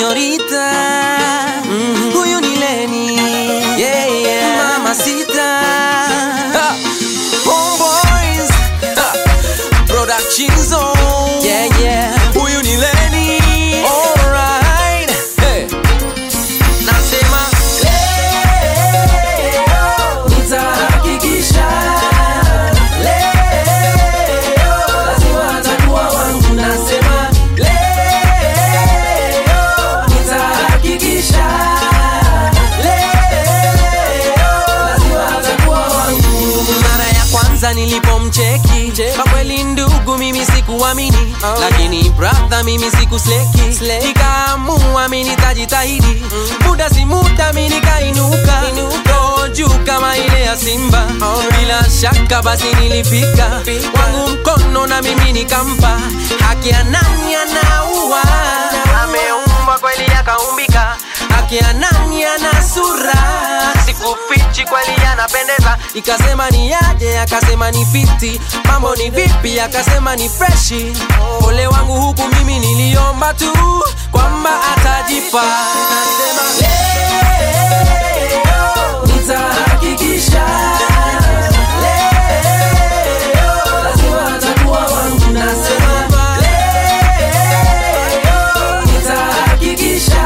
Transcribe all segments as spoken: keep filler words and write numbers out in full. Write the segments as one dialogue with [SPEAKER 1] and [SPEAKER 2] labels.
[SPEAKER 1] señorita. Mm-hmm. Huyu ni Lenny, yeah, yeah. Mamacita. Ha. Homeboys, ha. Production Zone, yeah, yeah. Huyu ni Lenny, alright. Hey. Nasema leo nitahakikisha, leo lazima atakuwa wangu. Nasema leo nitahakikisha, leo lazima atakuwa wangu. Mara ya kwanza nilipomcheki, kwa kweli ndugu mimi sikuamini, oh, lakini brother mimi sikusleki, nikaamua mimi nitajitahidi. mm. Muda si muda mimi nikainuka, roho juu kama ile ya simba, oh, bila shaka basi nilifika wangu mkono na mimi nikampa. Haki ya nani anaua, ameumba kweli akaumbika. Haki ya nani ana sura, sikufichi kweli anapendeza. Nikasema ni aje, akasema ni fiti. Mambo ni vipi, akasema ni freshi. Ole wangu huku mimi niliomba tu kwamba atajipa. Nasema leo nitahakikisha, leo lazima atakuwa wangu. Nasema leo nitahakikisha,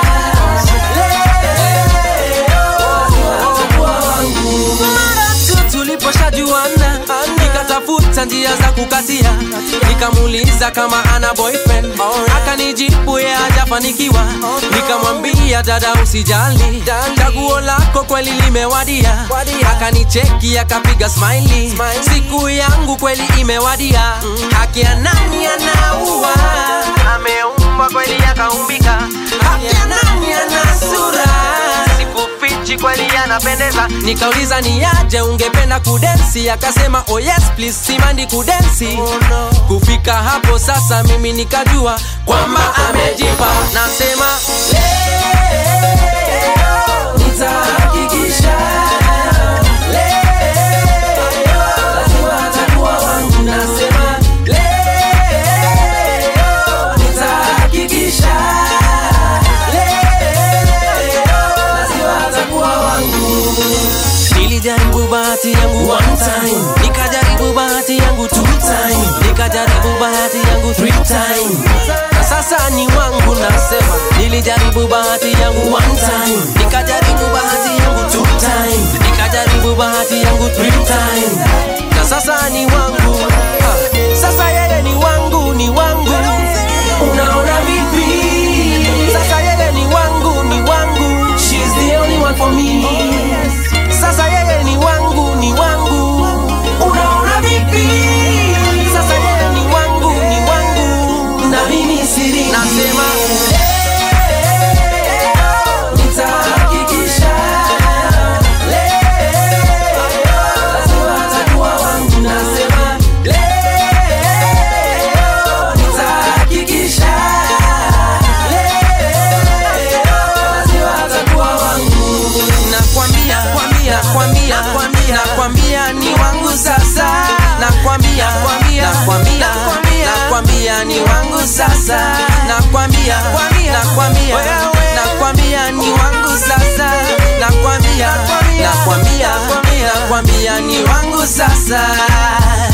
[SPEAKER 1] tuliposhajuana nikatafuta njia za kukatia, nikamuuliza kama ana boyfriend, akanijibu yeye hajafanikiwa. Nikamwambia dada usijali, chaguo lako kweli limewadia. Akanicheki akapiga smiley, siku yangu kweli imewadia. Haki ya nani anaua, ameumba kweli akaumbika. Haki ya nani ana sura, sikufichi kweli anapendeza. Nikauliza ni aje ungependa kudensi, akasema oh yes please simandi kudensi. oh, no. Kufika hapo sasa mimi nikajua kwamba amejipa. Nasema leo nitahakikisha, leo lazima atakuwa wangu. Nasema leo nitahakikisha, nilijaribu bahati yangu one time, nikajaribu bahati yangu two time, nikajaribu bahati yangu three time, na sasa ni wangu. Nasema nilijaribu bahati yangu one time, nikajaribu bahati yangu two time, nikajaribu bahati yangu three time, na sasa ni wangu. Ha. Sasa yeye ni wangu, ni wangu. Unaona vipi? Sasa yeye ni wangu, ni wangu. She's the only one for me. Sasa yeye ni wangu, ni wangu. Unaona vipi? Sasa yeye ni wangu, ni wangu. Na mimi siri. Nasema leo nitahakikisha, leo lazima atakuwa wangu. Nasema leo nitahakikisha, leo lazima atakuwa wangu. Nakwambia, nakwambia, nakwambia ni wangu sasa. Nakwambia, nakwambia, nakwambia ni wangu sasa. Nakwambia, nakwambia, nakwambia ni wangu sasa. Nakwambia, nakwambia, nakwambia ni wangu sasa.